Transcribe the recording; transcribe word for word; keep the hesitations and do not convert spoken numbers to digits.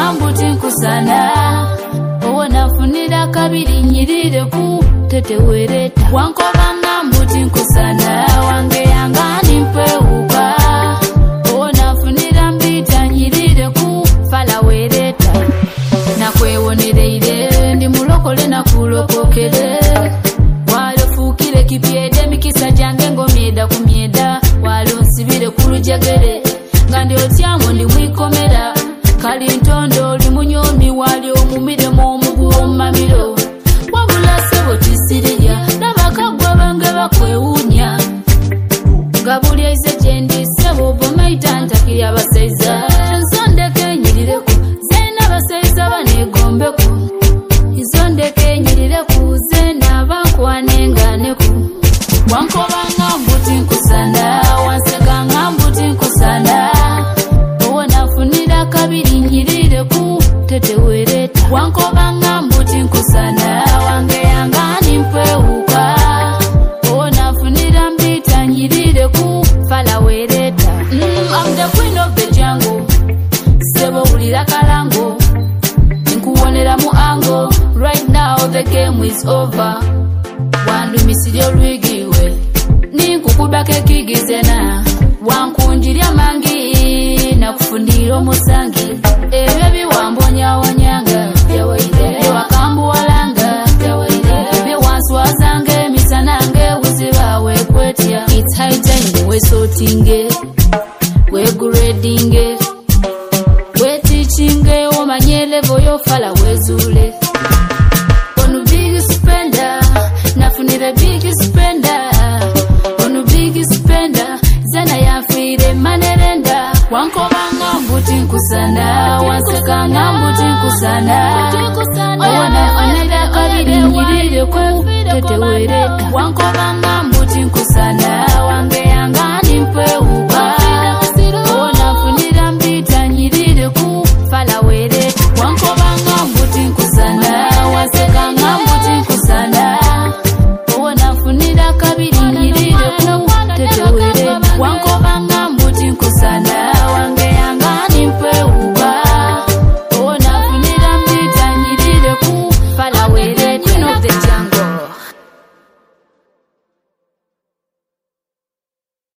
ngambuti nkusana owo nafunira kabiri nyirire ku tetewereta wankoba ngambuti nkusana wange yanga nimpeuka owo nafunira mbita nyirire ku falawereta nakwewonereire ndi mulokole nakulokokere walofukire kipiede mikisa jange ngomyeda kumyeda walonsibire kulujegere ngandi otyamu ndi mwikomera kali ntondo oli munyomi wali omumiremu omuguwo mumamiro wabula sebo tisiriya nabakagwa bange bakwewunya nga buli aize gyendi sebo bomaita ntakiri abasaiza nsondeke nyirireku zena abasaiza banegombeko izondeke nyirireku zena abankwanenganeku wankoba ngambuti nkusana wanseka ngambuti nkusana owo nafunira kabiri nyirire ku tetewereta wankoba ngambuti nkusana wange yanga nimpeuka owo nafunira mbita nyirire ku falawereta mm, I'm the queen of the jungle sebo ulira kalango nkuwonera mu ango right now the game is over wandu misiri olwigiwe ninkukubaka ekigizena wankunjirya mangi nakufundira omusangi ebyo biwambonyawonyanga ewakambuwalanga ebyo wanswazanga emisananga ewuzibawe kwetya it's high time wesotinge weguredinge wetichinge omanye level yofala wezule onu big spender nafunire big spender onu big spender zana yafire manerenda wankoba ngambuti nkusana wanseka ngambuti nkusana owana onera kabiri nyirire ku tetewereta wankoba ngambuti nkusana wange yanga nimpewu